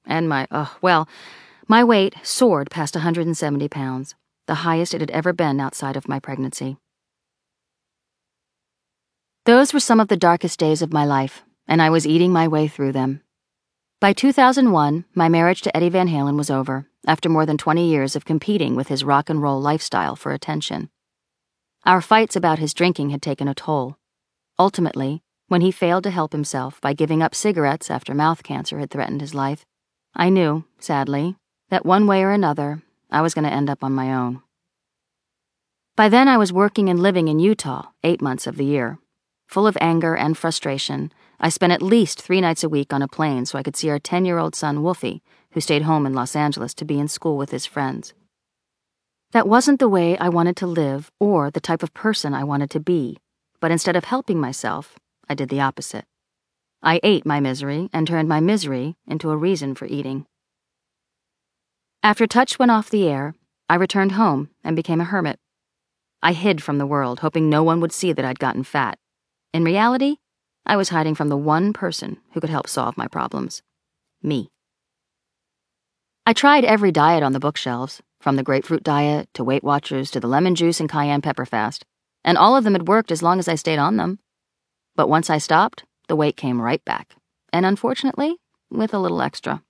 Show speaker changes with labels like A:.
A: And my weight soared past 170 pounds, the highest it had ever been outside of my pregnancy. Those were some of the darkest days of my life, and I was eating my way through them. By 2001, my marriage to Eddie Van Halen was over, after more than 20 years of competing with his rock and roll lifestyle for attention. Our fights about his drinking had taken a toll. Ultimately, when he failed to help himself by giving up cigarettes after mouth cancer had threatened his life, I knew, sadly, that one way or another, I was going to end up on my own. By then, I was working and living in Utah 8 months of the year. Full of anger and frustration, I spent at least 3 nights a week on a plane so I could see our 10-year-old son, Wolfie, who stayed home in Los Angeles to be in school with his friends. That wasn't the way I wanted to live or the type of person I wanted to be, but instead of helping myself, I did the opposite. I ate my misery and turned my misery into a reason for eating. After Touch went off the air, I returned home and became a hermit. I hid from the world, hoping no one would see that I'd gotten fat. In reality, I was hiding from the one person who could help solve my problems: me. I tried every diet on the bookshelves, from the grapefruit diet to Weight Watchers to the lemon juice and cayenne pepper fast, and all of them had worked as long as I stayed on them. But once I stopped, the weight came right back, and unfortunately, with a little extra.